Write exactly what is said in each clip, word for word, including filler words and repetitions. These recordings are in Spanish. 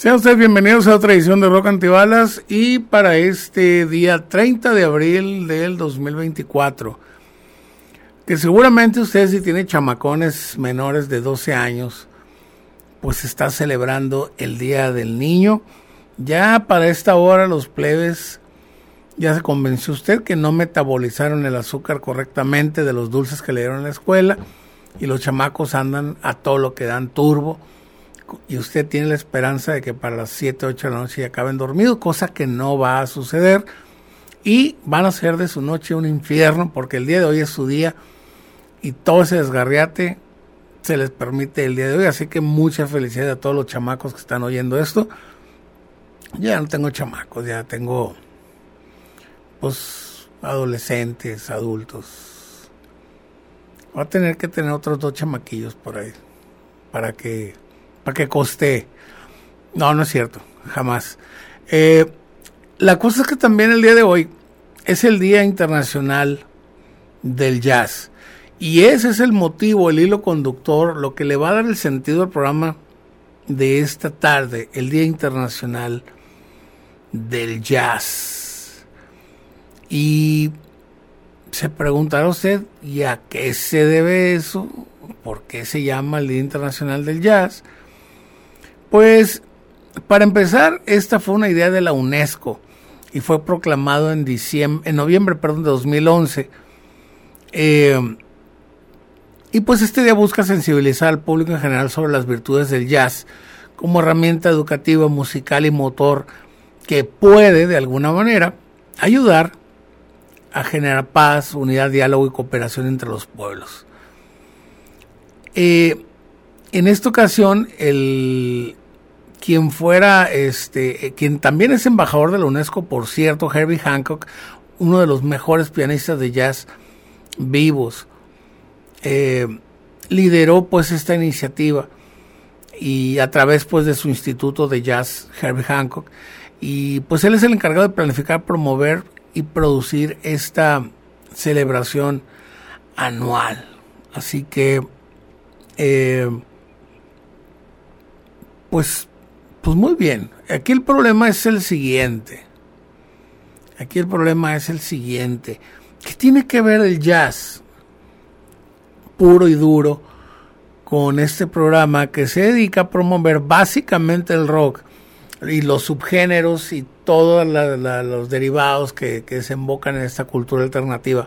Sean ustedes bienvenidos a otra edición de Rock Antibalas y para este día treinta de abril del dos mil veinticuatro, que seguramente ustedes si tienen chamacones menores de doce años, pues está celebrando el Día del Niño. Ya para esta hora los plebes, ya se convenció usted que no metabolizaron el azúcar correctamente de los dulces que le dieron en la escuela y los chamacos andan a todo lo que dan turbo. Y usted tiene la esperanza de que para las siete, ocho de la noche ya acaben dormidos, cosa que no va a suceder. Y van a hacer de su noche un infierno, porque el día de hoy es su día y todo ese desgarriate se les permite el día de hoy. Así que mucha felicidad a todos los chamacos que están oyendo esto. Ya no tengo chamacos, ya tengo pues adolescentes, adultos. Voy a tener que tener otros dos chamaquillos por ahí para que para que coste. No, no es cierto, jamás. Eh, la cosa es que también el día de hoy es el Día Internacional del Jazz. Y ese es el motivo, el hilo conductor, lo que le va a dar el sentido al programa de esta tarde, el Día Internacional del Jazz. Y se preguntará usted, ¿y a qué se debe eso? ¿Por qué se llama el Día Internacional del Jazz? Pues, para empezar, esta fue una idea de la UNESCO y fue proclamado en diciembre, en noviembre, perdón, de dos mil once. Eh, y pues este día busca sensibilizar al público en general sobre las virtudes del jazz como herramienta educativa, musical y motor que puede, de alguna manera, ayudar a generar paz, unidad, diálogo y cooperación entre los pueblos. Eh, en esta ocasión, el quien fuera, este, quien también es embajador de la UNESCO, por cierto, Herbie Hancock, uno de los mejores pianistas de jazz vivos, eh, lideró pues esta iniciativa y a través pues de su instituto de jazz, Herbie Hancock, y pues él es el encargado de planificar, promover y producir esta celebración anual. Así que eh, pues Pues muy bien, aquí el problema es el siguiente. Aquí el problema es el siguiente. ¿Qué tiene que ver el jazz puro y duro con este programa que se dedica a promover básicamente el rock y los subgéneros y todos la, la, los derivados que, que desembocan en esta cultura alternativa?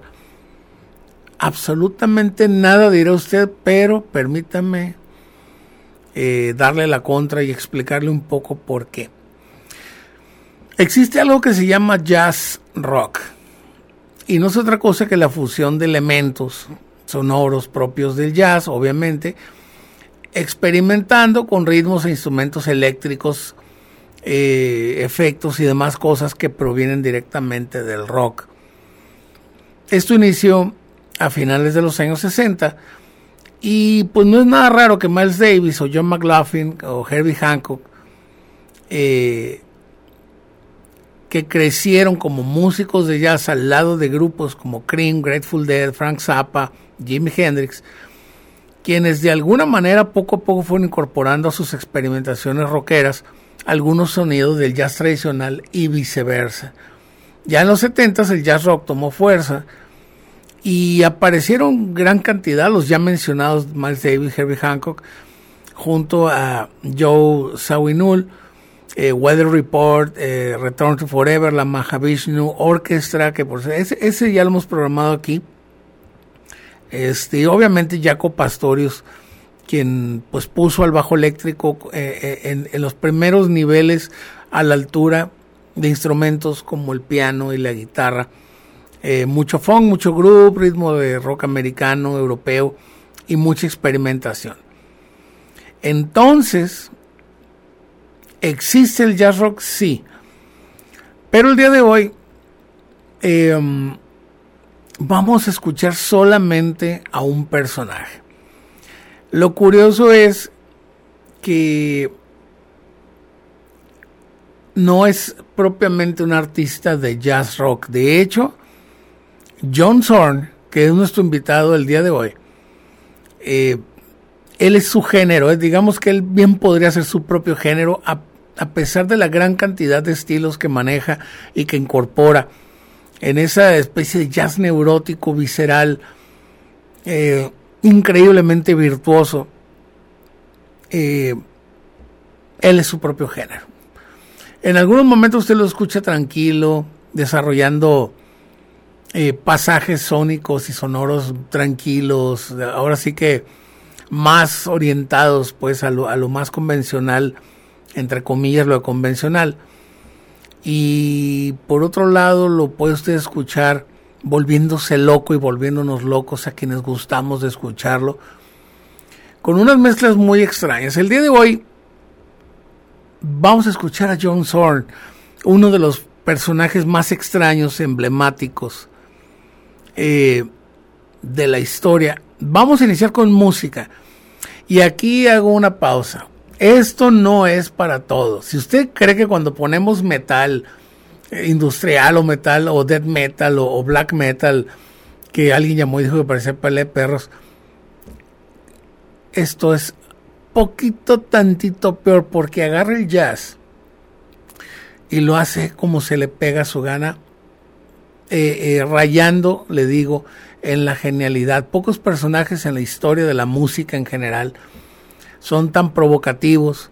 Absolutamente nada dirá usted, pero permítame Eh, darle la contra y explicarle un poco por qué. Existe algo que se llama jazz rock y no es otra cosa que la fusión de elementos sonoros propios del jazz, obviamente, experimentando con ritmos e instrumentos eléctricos, eh, efectos y demás cosas que provienen directamente del rock. Esto inició a finales de los años sesenta. Y pues no es nada raro que Miles Davis o John McLaughlin o Herbie Hancock, eh, que crecieron como músicos de jazz al lado de grupos como Cream, Grateful Dead, Frank Zappa, Jimi Hendrix, quienes de alguna manera poco a poco fueron incorporando a sus experimentaciones rockeras algunos sonidos del jazz tradicional y viceversa. Ya en los setentas el jazz rock tomó fuerza y aparecieron gran cantidad, los ya mencionados Miles Davis, Herbie Hancock, junto a Joe Zawinul, eh, Weather Report, eh, Return to Forever, la Mahavishnu Orchestra, que por ese, ese ya lo hemos programado aquí. Este, y obviamente Jaco Pastorius, quien pues puso al bajo eléctrico eh, en, en los primeros niveles a la altura de instrumentos como el piano y la guitarra. Eh, mucho funk, mucho groove, ritmo de rock americano, europeo y mucha experimentación. Entonces, ¿existe el jazz rock? Sí. Pero el día de hoy eh, vamos a escuchar solamente a un personaje. Lo curioso es que no es propiamente un artista de jazz rock. De hecho, John Zorn, que es nuestro invitado el día de hoy, eh, él es su género, eh, digamos que él bien podría ser su propio género, a, a pesar de la gran cantidad de estilos que maneja y que incorpora en esa especie de jazz neurótico, visceral, eh, increíblemente virtuoso, eh, él es su propio género. En algunos momentos usted lo escucha tranquilo, desarrollando eh, pasajes sónicos y sonoros tranquilos, ahora sí que más orientados pues a lo, a lo más convencional, entre comillas lo convencional. Y por otro lado lo puede usted escuchar volviéndose loco y volviéndonos locos a quienes gustamos de escucharlo, con unas mezclas muy extrañas. El día de hoy vamos a escuchar a John Zorn, uno de los personajes más extraños, emblemáticos eh, de la historia. Vamos a iniciar con música y aquí hago una pausa. Esto no es para todos. Si usted cree que cuando ponemos metal eh, industrial o metal o death metal o, o black metal, que alguien llamó y dijo que parecía pelea de perros, esto es poquito tantito peor, porque agarra el jazz y lo hace como se le pega a su gana, eh, eh, rayando, le digo, en la genialidad. Pocos personajes en la historia de la música en general son tan provocativos,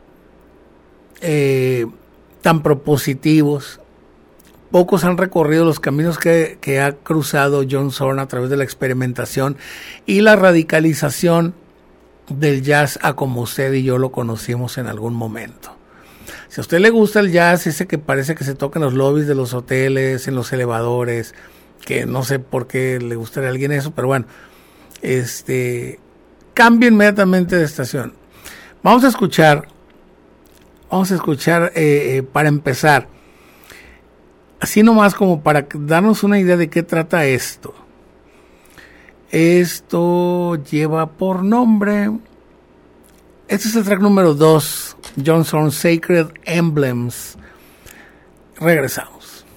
eh, tan propositivos. Pocos han recorrido los caminos que, que ha cruzado John Zorn a través de la experimentación y la radicalización del jazz a como usted y yo lo conocimos en algún momento. Si a usted le gusta el jazz, ese que parece que se toca en los lobbies de los hoteles, en los elevadores, que no sé por qué le gustaría a alguien eso, pero bueno, este, cambie inmediatamente de estación. Vamos a escuchar, vamos a escuchar eh, eh, para empezar, así nomás como para darnos una idea de qué trata esto. Esto lleva por nombre, este es el track número dos, John Zorn, Sacred Emblems. Regresamos.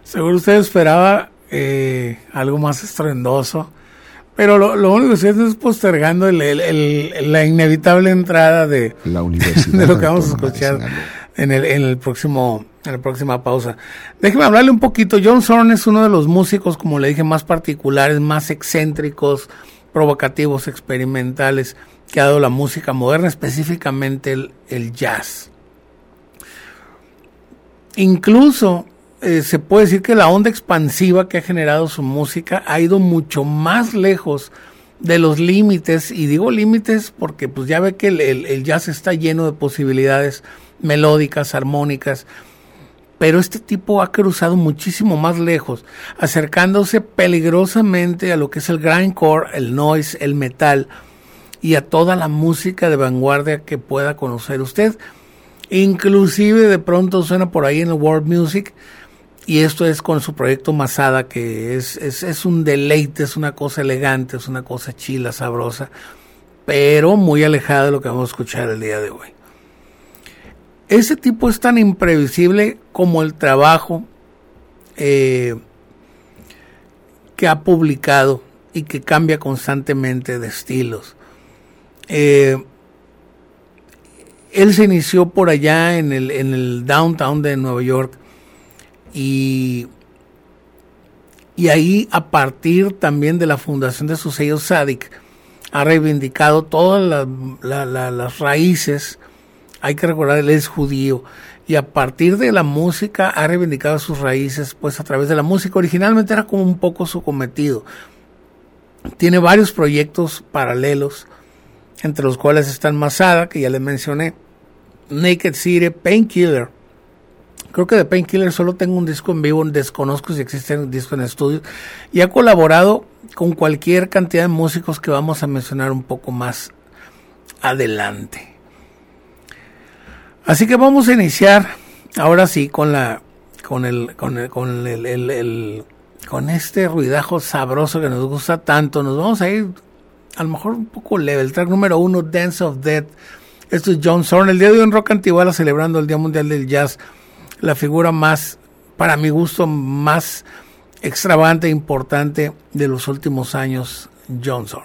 Seguro usted esperaba eh, algo más estruendoso, pero lo, lo único que usted es postergando el, el, el, la inevitable entrada de, la universidad de lo que vamos a escuchar en el, en el próximo, en la próxima pausa. Déjeme hablarle un poquito. John Zorn es uno de los músicos, como le dije, más particulares, más excéntricos, provocativos, experimentales que ha dado la música moderna, específicamente el, el jazz. Incluso eh, se puede decir que la onda expansiva que ha generado su música ha ido mucho más lejos de los límites, y digo límites porque pues ya ve que el, el, el jazz está lleno de posibilidades melódicas, armónicas, pero este tipo ha cruzado muchísimo más lejos, acercándose peligrosamente a lo que es el grindcore, el noise, el metal y a toda la música de vanguardia que pueda conocer usted. Inclusive de pronto suena por ahí en el world music, y esto es con su proyecto Masada, que es, es, es un deleite, es una cosa elegante, es una cosa chila, sabrosa, pero muy alejada de lo que vamos a escuchar el día de hoy. Ese tipo es tan imprevisible como el trabajo eh, que ha publicado y que cambia constantemente de estilos. Eh, Él se inició por allá en el, en el downtown de Nueva York, y, y ahí, a partir también de la fundación de su sello Tzadik, ha reivindicado todas la, la, la, las raíces. Hay que recordar, él es judío, y a partir de la música ha reivindicado sus raíces, pues a través de la música. Originalmente era como un poco su cometido. Tiene varios proyectos paralelos, entre los cuales están Masada, que ya les mencioné, Naked City, Painkiller. Creo que de Painkiller solo tengo un disco en vivo, desconozco si existe un disco en estudio, y ha colaborado con cualquier cantidad de músicos que vamos a mencionar un poco más adelante. Así que vamos a iniciar ahora sí con la con el con el con el, el, el con este ruidajo sabroso que nos gusta tanto. Nos vamos a ir a lo mejor un poco leve. El track número uno, Dance of Death. Esto es John Zorn. El día de hoy en Rock Antiguala, celebrando el Día Mundial del Jazz, la figura más, para mi gusto, más extravagante e importante de los últimos años, John Zorn.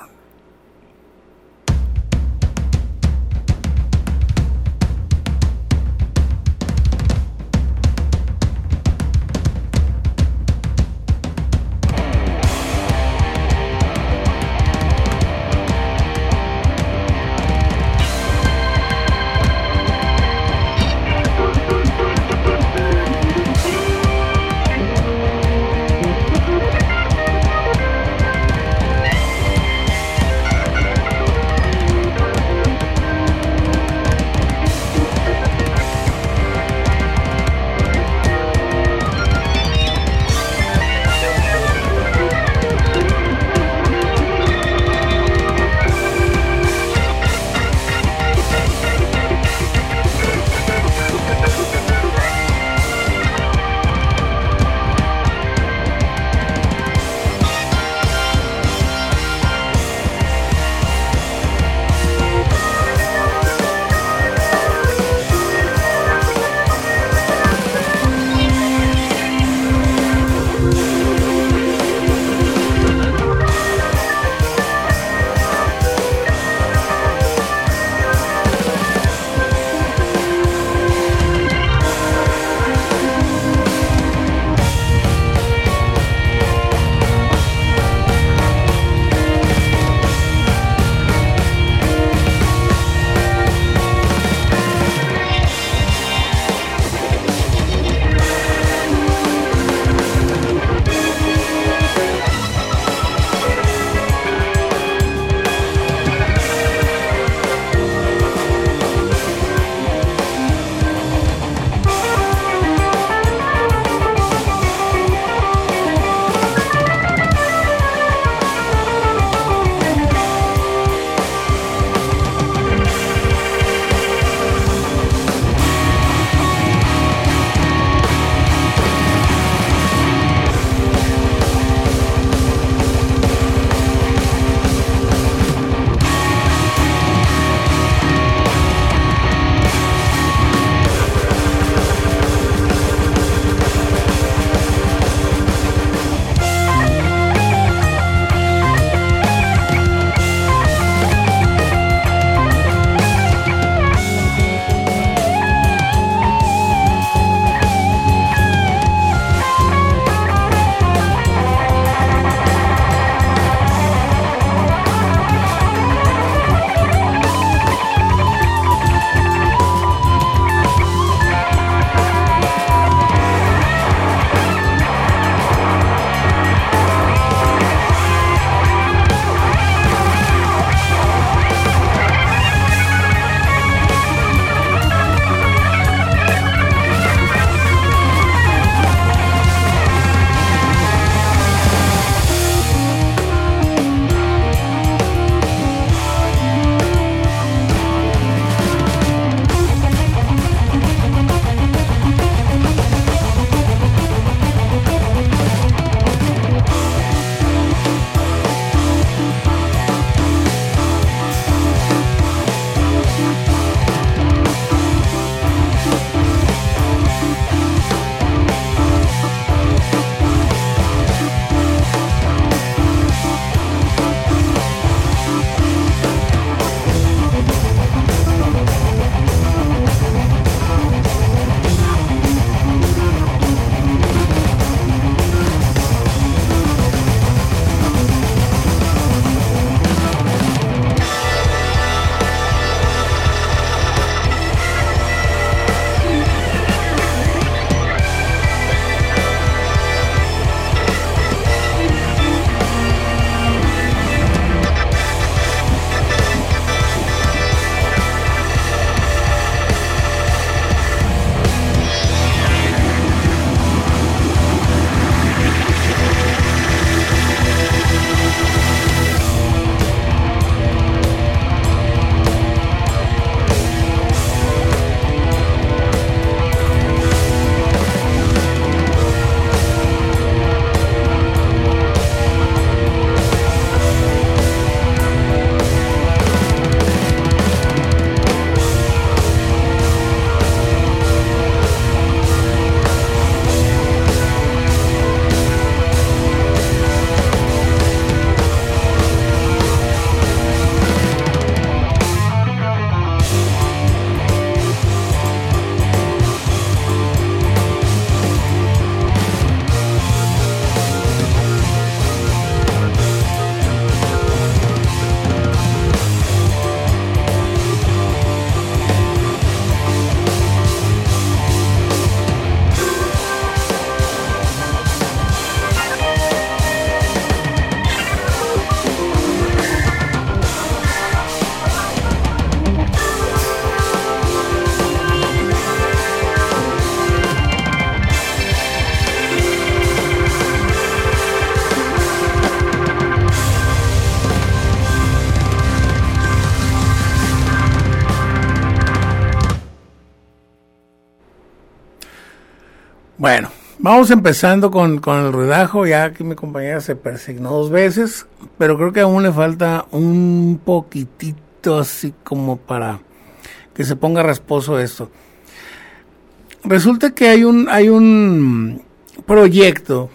Bueno, vamos empezando con, con el ruidajo. Ya aquí mi compañera se persignó dos veces, pero creo que aún le falta un poquitito así como para que se ponga rasposo esto. Resulta que hay un hay un proyecto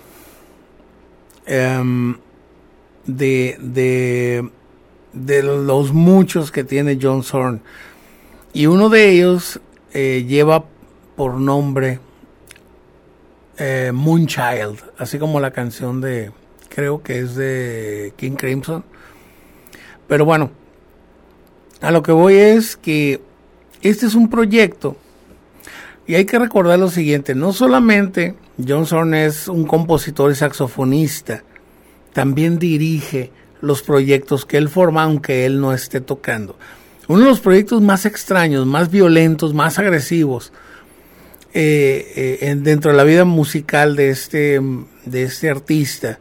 um, de, de de los muchos que tiene John Zorn, y uno de ellos eh, lleva por nombre eh, Moonchild, así como la canción de, creo que es de King Crimson. Pero bueno, a lo que voy es que este es un proyecto, y hay que recordar lo siguiente: no solamente John Zorn es un compositor y saxofonista, también dirige los proyectos que él forma, aunque él no esté tocando. Uno de los proyectos más extraños, más violentos, más agresivos eh, eh, dentro de la vida musical de este, de este artista,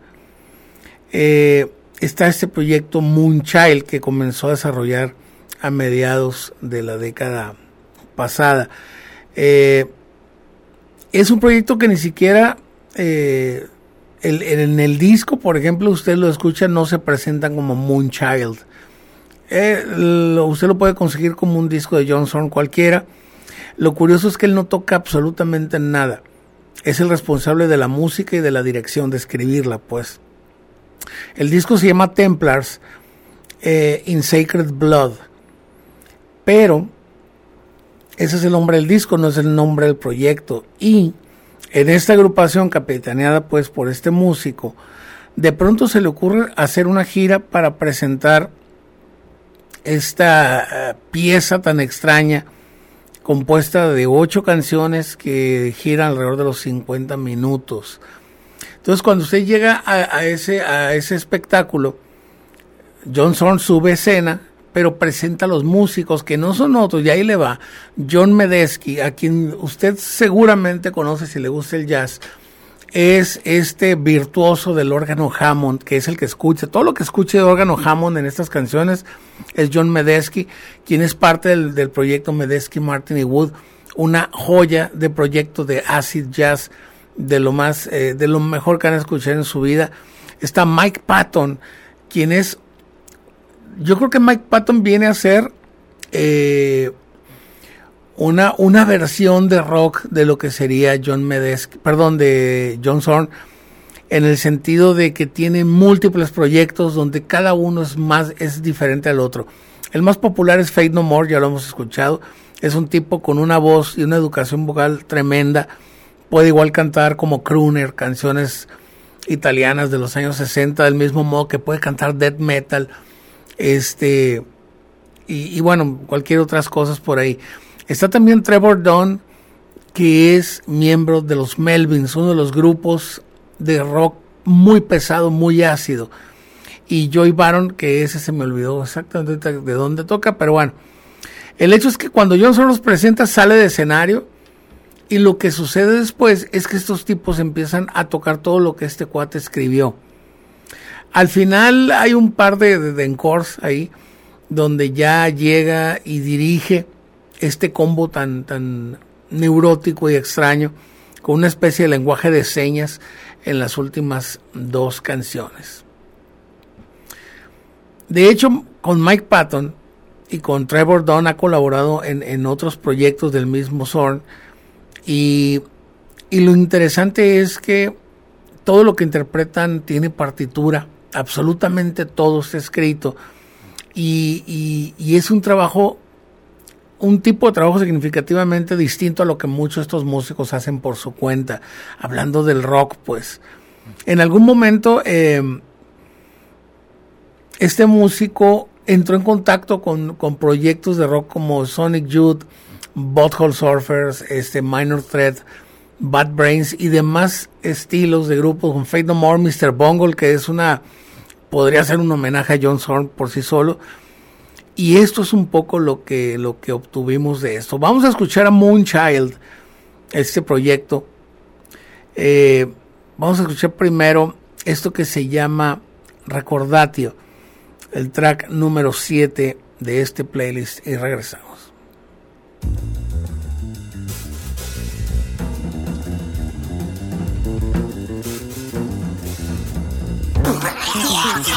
eh, está este proyecto Moonchild, que comenzó a desarrollar a mediados de la década pasada. Eh, es un proyecto que ni siquiera eh, el, en el disco, por ejemplo, usted lo escucha, no se presentan como Moonchild. Eh, lo, usted lo puede conseguir como un disco de John Zorn cualquiera. Lo curioso es que él no toca absolutamente nada. Es el responsable de la música y de la dirección, de escribirla, pues. El disco se llama Templars eh, in Sacred Blood, pero ese es el nombre del disco, no es el nombre del proyecto. Y en esta agrupación, capitaneada pues por este músico, de pronto se le ocurre hacer una gira para presentar esta uh, pieza tan extraña, compuesta de ocho canciones que giran alrededor de los cincuenta minutos. Entonces, cuando usted llega a, a, ese, a ese espectáculo, John Zorn sube a escena, pero presenta a los músicos, que no son otros, y ahí le va John Medeski, a quien usted seguramente conoce si le gusta el jazz. Es este virtuoso del órgano Hammond, que es el que escucha, todo lo que escuche de órgano Hammond en estas canciones es John Medeski, quien es parte del, del proyecto Medeski, Martin y Wood, una joya de proyecto de acid jazz, de lo más, eh, de lo mejor que han escuchado en su vida. Está Mike Patton, quien es, yo creo que Mike Patton viene a ser eh, una, una versión de rock de lo que sería John Medeski, perdón, de John Zorn, en el sentido de que tiene múltiples proyectos donde cada uno es más, es diferente al otro. El más popular es Faith No More, ya lo hemos escuchado. Es un tipo con una voz y una educación vocal tremenda. Puede igual cantar como crooner, canciones italianas de los años sesenta, del mismo modo que puede cantar death metal, este, y, y bueno, cualquier otras cosas por ahí. Está también Trevor Dunn, que es miembro de los Melvins, uno de los grupos de rock muy pesado, muy ácido. Y Joey Baron, que ese se me olvidó exactamente de dónde toca, pero bueno. El hecho es que cuando John Zorn los presenta, sale de escenario, y lo que sucede después es que estos tipos empiezan a tocar todo lo que este cuate escribió. Al final hay un par de, de, de encores ahí, donde ya llega y dirige este combo tan, tan neurótico y extraño, con una especie de lenguaje de señas en las últimas dos canciones. De hecho, con Mike Patton y con Trevor Dunn ha colaborado en, en otros proyectos del mismo Zorn, y, y lo interesante es que todo lo que interpretan tiene partitura, absolutamente todo está escrito, y, y, y es un trabajo, un tipo de trabajo significativamente distinto a lo que muchos de estos músicos hacen por su cuenta. Hablando del rock, pues, en algún momento eh, este músico entró en contacto con, con proyectos de rock como Sonic Youth, Butthole Surfers, este, Minor Threat, Bad Brains y demás estilos de grupos, con Faith No More, mister Bungle, que es una, podría ser un homenaje a John Zorn por sí solo. Y esto es un poco lo que, lo que obtuvimos de esto. Vamos a escuchar a Moonchild, este proyecto. Eh, vamos a escuchar primero esto que se llama Recordatio, el track número siete de este playlist, y regresamos.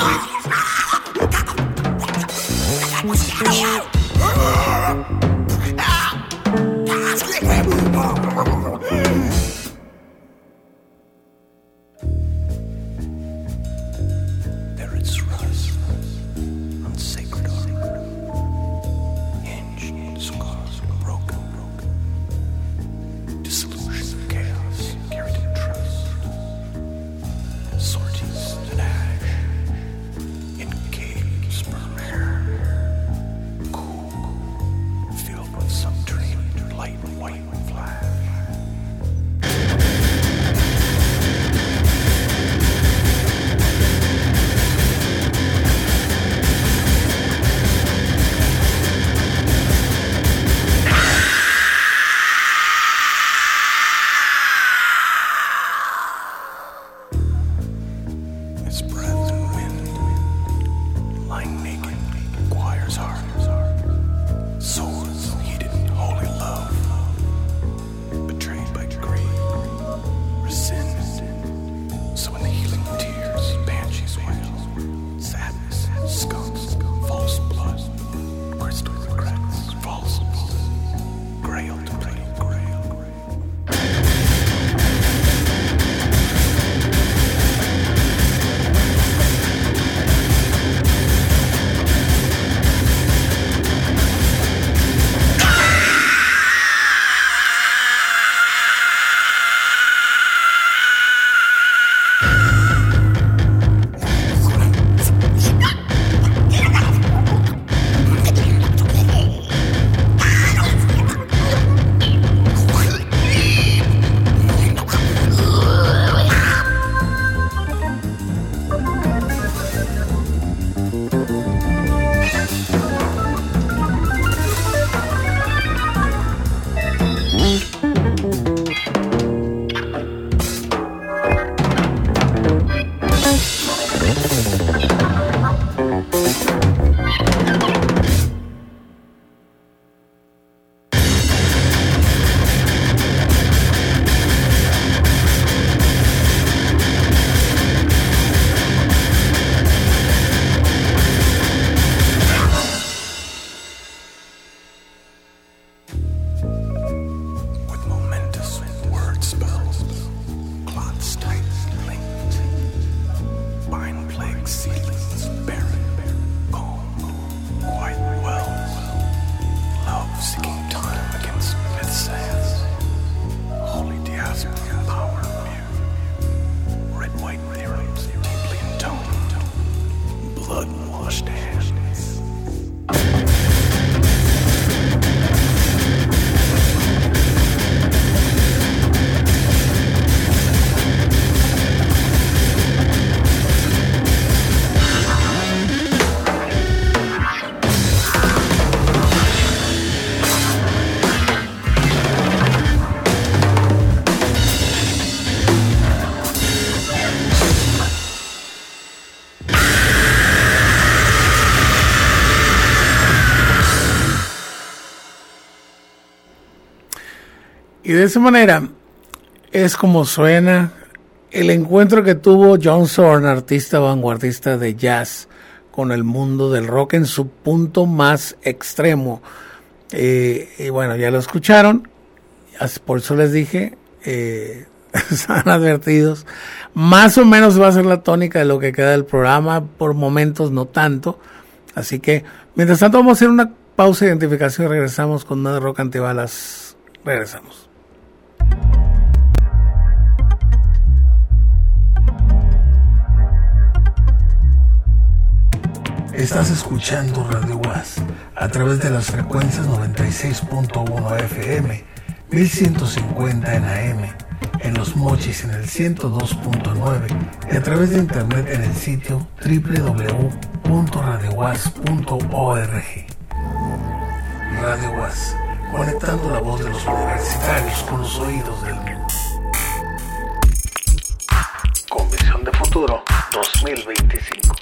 Y de esa manera es como suena el encuentro que tuvo John Zorn, artista vanguardista de jazz, con el mundo del rock en su punto más extremo. Eh, y bueno, ya lo escucharon, por eso les dije, eh, están advertidos. Más o menos va a ser la tónica de lo que queda del programa, por momentos no tanto. Así que, mientras tanto, vamos a hacer una pausa de identificación y regresamos con más de Rock Antibalas. Regresamos. Estás escuchando Radio Was a través de las frecuencias noventa y seis punto uno F M, mil ciento cincuenta en A M, en Los Mochis en el ciento dos punto nueve y a través de internet en el sitio doble u doble u doble u punto radio was punto org. Radio Was, conectando la voz de los universitarios con los oídos del mundo. Con visión de futuro dos mil veinticinco.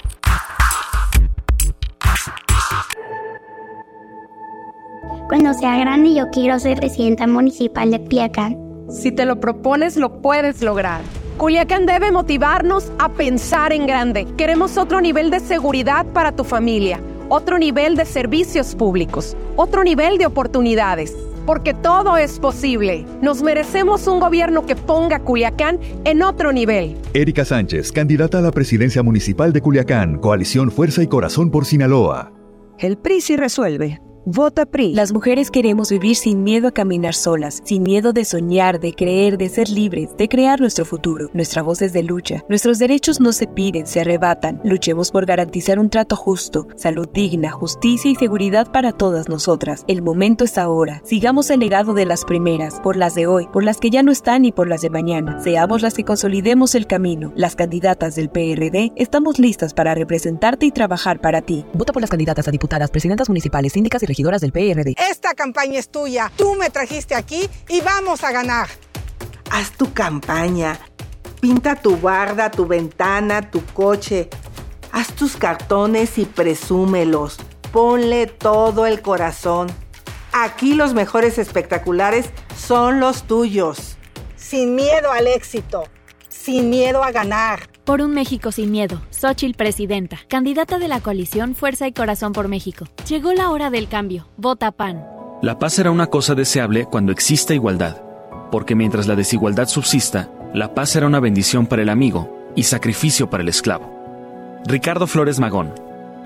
Cuando sea grande yo quiero ser presidenta municipal de Piacán. Si te lo propones, lo puedes lograr. Culiacán debe motivarnos a pensar en grande. Queremos otro nivel de seguridad para tu familia, otro nivel de servicios públicos, otro nivel de oportunidades, porque todo es posible. Nos merecemos un gobierno que ponga Culiacán en otro nivel. Erika Sánchez, candidata a la presidencia municipal de Culiacán, Coalición Fuerza y Corazón por Sinaloa. El P R I sí resuelve. Vota P R I. Las mujeres queremos vivir sin miedo a caminar solas, sin miedo de soñar, de creer, de ser libres, de crear nuestro futuro. Nuestra voz es de lucha. Nuestros derechos no se piden, se arrebatan. Luchemos por garantizar un trato justo, salud digna, justicia y seguridad para todas nosotras. El momento es ahora. Sigamos el legado de las primeras, por las de hoy, por las que ya no están y por las de mañana. Seamos las que consolidemos el camino. Las candidatas del P R D estamos listas para representarte y trabajar para ti. Vota por las candidatas a diputadas, presidentas municipales, síndicas y regidoras del P R D. Esta campaña es tuya. Tú me trajiste aquí y vamos a ganar. Haz tu campaña. Pinta tu barda, tu ventana, tu coche. Haz tus cartones y presúmelos. Ponle todo el corazón. Aquí los mejores espectaculares son los tuyos. Sin miedo al éxito. Sin miedo a ganar. Por un México sin miedo, Xóchitl Presidenta, candidata de la coalición Fuerza y Corazón por México. Llegó la hora del cambio. Vota P A N. La paz será una cosa deseable cuando exista igualdad, porque mientras la desigualdad subsista, la paz será una bendición para el amigo y sacrificio para el esclavo. Ricardo Flores Magón.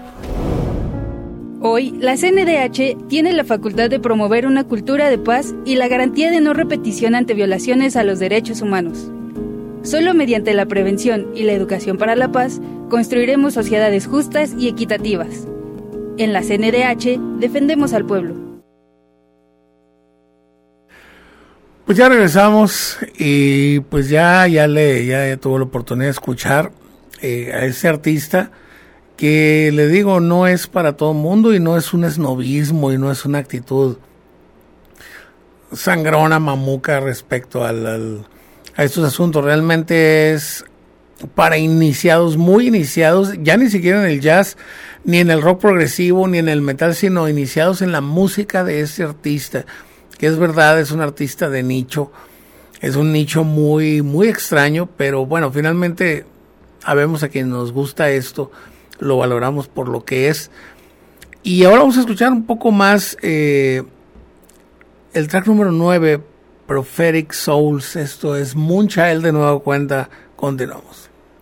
Hoy, la C N D H tiene la facultad de promover una cultura de paz y la garantía de no repetición ante violaciones a los derechos humanos. Solo mediante la prevención y la educación para la paz, construiremos sociedades justas y equitativas. En la C N D H, defendemos al pueblo. Pues ya regresamos y pues ya, ya, le, ya, ya tuvo la oportunidad de escuchar eh, a ese artista que, le digo, no es para todo el mundo y no es un esnovismo y no es una actitud sangrona, mamuca respecto al... al a estos asuntos. Realmente es para iniciados, muy iniciados, ya ni siquiera en el jazz, ni en el rock progresivo, ni en el metal, sino iniciados en la música de ese artista, que es verdad, es un artista de nicho, es un nicho muy, muy extraño, pero bueno, finalmente habemos a quien nos gusta esto, lo valoramos por lo que es. Y ahora vamos a escuchar un poco más eh, el track número nueve, Prophetic Souls. Esto es Moonchild de nueva cuenta. Continuamos.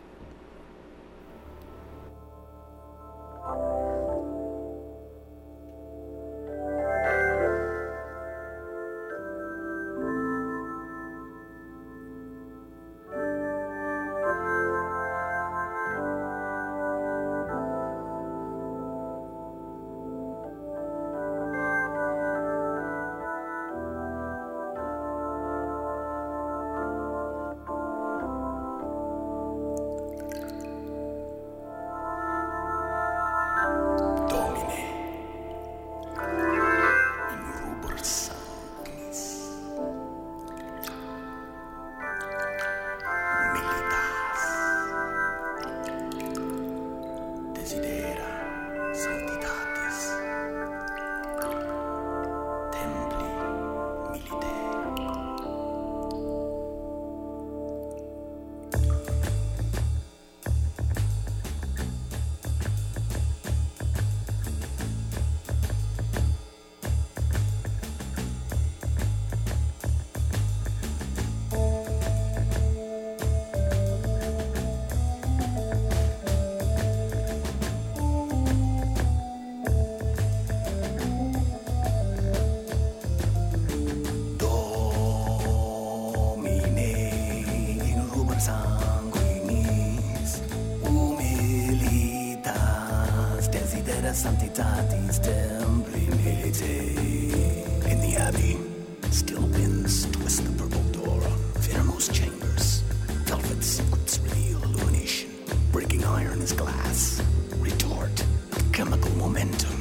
Sanctitatis Templi Milite. In the abbey, still winds twist the purple door of innermost chambers. Velvet secrets reveal illumination. Breaking iron is glass. Retort of chemical momentum.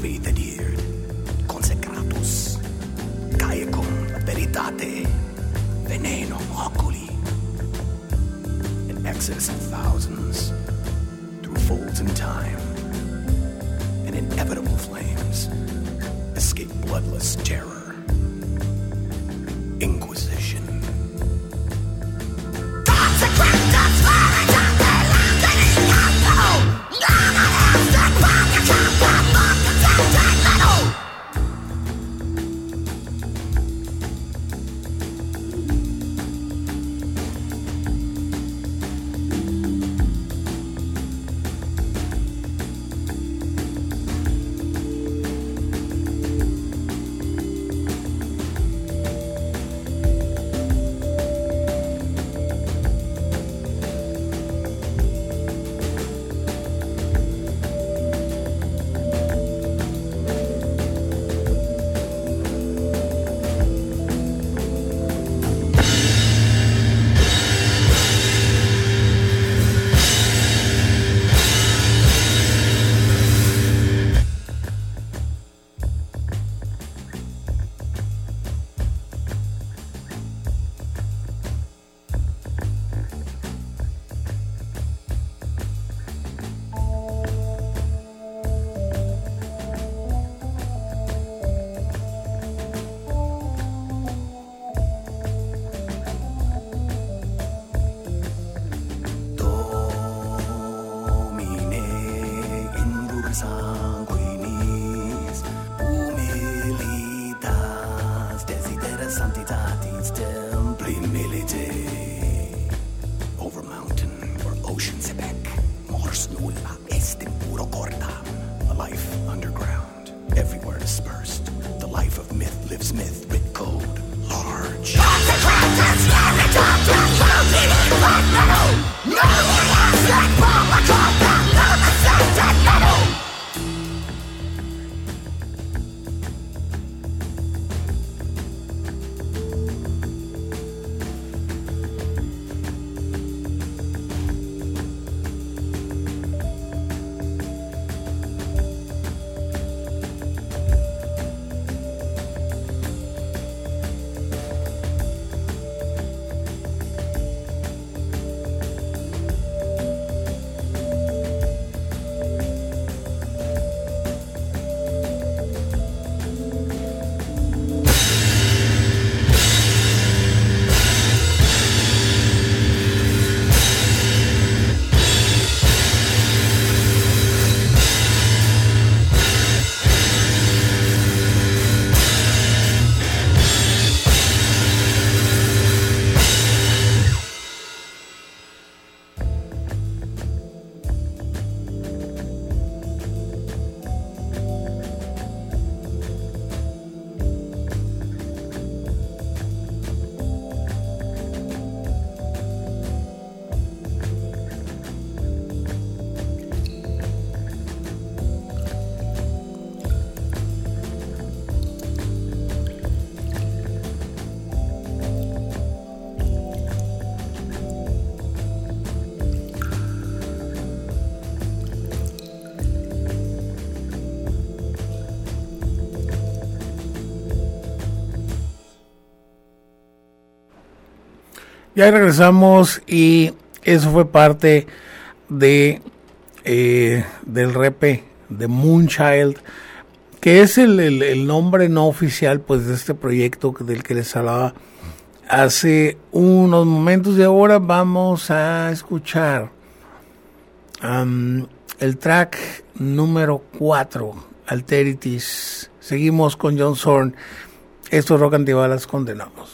servi dedirt, consecratus, caecum veritate, venenum oculi. An exodus of thousands, through folds in time, and inevitable flames, escape bloodless terror, Inquisition. Sanguinis, humilitas, desidera sanctitatis templi milite. Over mountain or ocean sebek, mors nulla est in puro cortam. A life underground, everywhere dispersed. The life of myth lives myth, writ code, large. Ya regresamos y eso fue parte de eh, del repe de Moonchild, que es el, el, el nombre no oficial pues de este proyecto del que les hablaba hace unos momentos. Y ahora vamos a escuchar um, el track número cuatro, Alterities. Seguimos con John Zorn. Esto es Rock Antibalas, condenamos.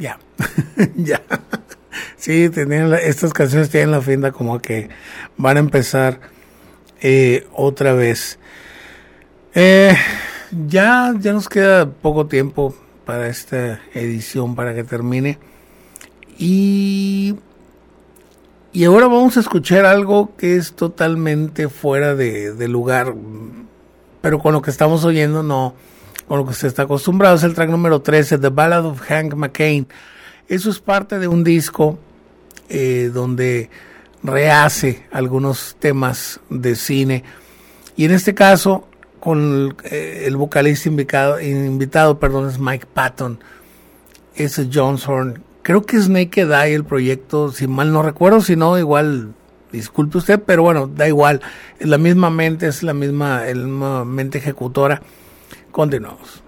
Ya, ya. Sí, tenían la, estas canciones tienen la finta como que van a empezar eh, otra vez. Eh, ya, ya nos queda poco tiempo para esta edición, para que termine. Y, y ahora vamos a escuchar algo que es totalmente fuera de, de lugar, pero con lo que estamos oyendo no, con lo que usted está acostumbrado. Es el track número trece, The Ballad of Hank McCain. Eso es parte de un disco eh, donde rehace algunos temas de cine. Y en este caso, con el, eh, el vocalista invitado, invitado perdón, es Mike Patton. Es Jones Horn. Creo que es Naked Eye el proyecto, si mal no recuerdo, si no, igual, disculpe usted, pero bueno, da igual. Es la misma mente, es la misma, la misma mente ejecutora. Continuamos.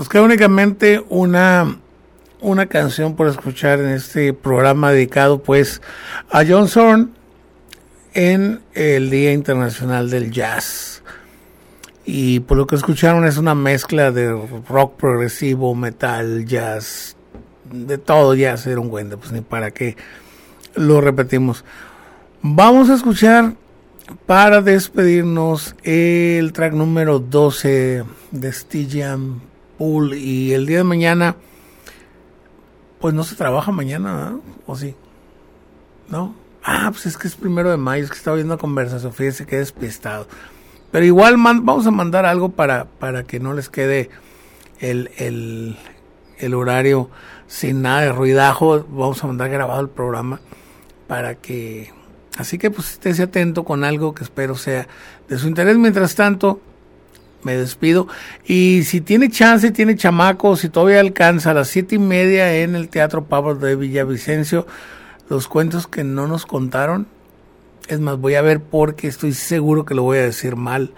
Nos queda únicamente una, una canción por escuchar en este programa dedicado pues a John Zorn en el Día Internacional del Jazz. Y por lo que escucharon es una mezcla de rock progresivo, metal, jazz, de todo jazz, era un güende, pues ni para qué lo repetimos. Vamos a escuchar para despedirnos el track número doce de Stygian Pool. Y el día de mañana, pues no se trabaja mañana, ¿no? ¿O sí? ¿No? Ah, pues es que es primero de mayo, es que estaba viendo conversación, fíjese que despistado. Pero igual man, vamos a mandar algo para, para que no les quede el, el, el horario sin nada de ruidajo. Vamos a mandar grabado el programa para que... Así que pues estése atento con algo que espero sea de su interés. Mientras tanto, me despido. Y si tiene chance, tiene chamaco, si todavía alcanza, a las siete y media en el Teatro Pablo de Villavicencio, los cuentos que no nos contaron. Es más, voy a ver porque estoy seguro que lo voy a decir mal.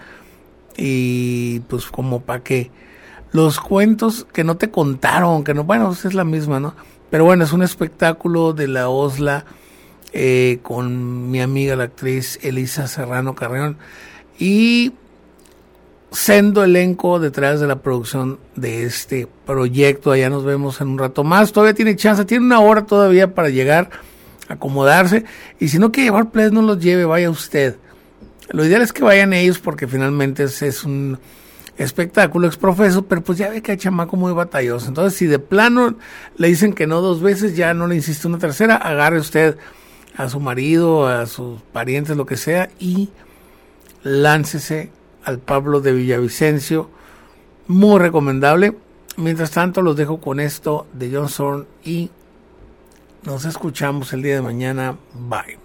Y pues como para qué. Los cuentos que no te contaron, que no, bueno, es la misma, ¿no? Pero bueno, es un espectáculo de la OSLA eh, con mi amiga la actriz Elisa Serrano Carreón y sendo elenco detrás de la producción de este proyecto. Allá nos vemos en un rato más. Todavía tiene chance, tiene una hora todavía para llegar, acomodarse, y si no quiere llevar plays, no los lleve, vaya usted. Lo ideal es que vayan ellos porque finalmente es, es un espectáculo exprofeso, pero pues ya ve que hay chamaco muy batalloso. Entonces, si de plano le dicen que no dos veces, ya no le insiste una tercera, agarre usted a su marido, a sus parientes, lo que sea, y láncese al Pablo de Villavicencio. Muy recomendable. Mientras tanto, los dejo con esto de John Zorn y nos escuchamos el día de mañana. Bye.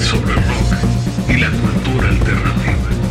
sobre el rock y la cultura alternativa.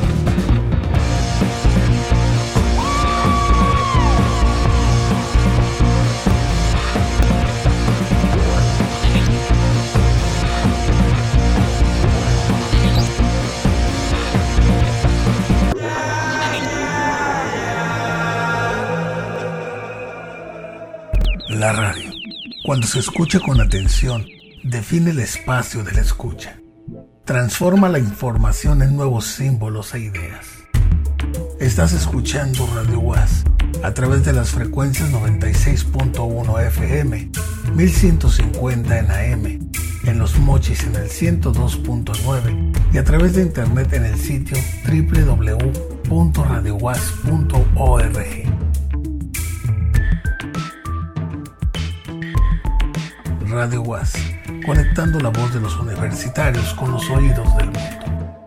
La radio, cuando se escucha con atención, define el espacio de la escucha. Transforma la información en nuevos símbolos e ideas. Estás escuchando Radio UAS a través de las frecuencias noventa y seis punto uno F M, mil ciento cincuenta en A M, en Los Mochis en el ciento dos punto nueve y a través de internet en el sitio doble u doble u doble u punto radio uas punto org. Radio UAS, conectando la voz de los universitarios con los oídos del mundo.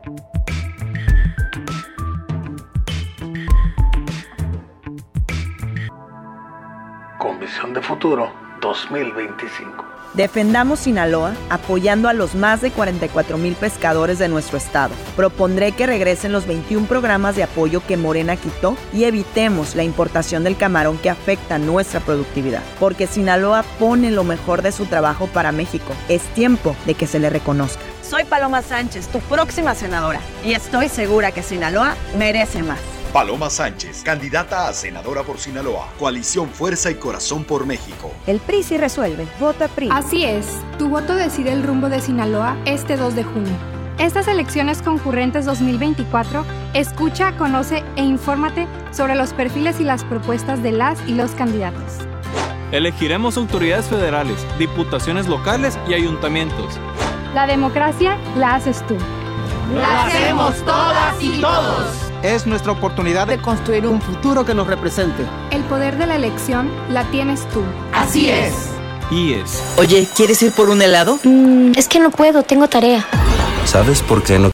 Con visión de futuro dos mil veinticinco. Defendamos Sinaloa apoyando a los más de cuarenta y cuatro mil pescadores de nuestro estado. Propondré que regresen los veintiún programas de apoyo que Morena quitó y evitemos la importación del camarón que afecta nuestra productividad. Porque Sinaloa pone lo mejor de su trabajo para México. Es tiempo de que se le reconozca. Soy Paloma Sánchez, tu próxima senadora, y estoy segura que Sinaloa merece más. Paloma Sánchez, candidata a senadora por Sinaloa. Coalición Fuerza y Corazón por México. El P R I sí resuelve. Vota P R I. Así es. Tu voto decide el rumbo de Sinaloa este dos de junio. Estas elecciones concurrentes dos mil veinticuatro, escucha, conoce e infórmate sobre los perfiles y las propuestas de las y los candidatos. Elegiremos autoridades federales, diputaciones locales y ayuntamientos. La democracia la haces tú. ¡La hacemos todas y todos! Es nuestra oportunidad de construir un futuro que nos represente. El poder de la elección la tienes tú. Así es. I E S. Oye, ¿quieres ir por un helado? Mm, es que no puedo, tengo tarea. ¿Sabes por qué no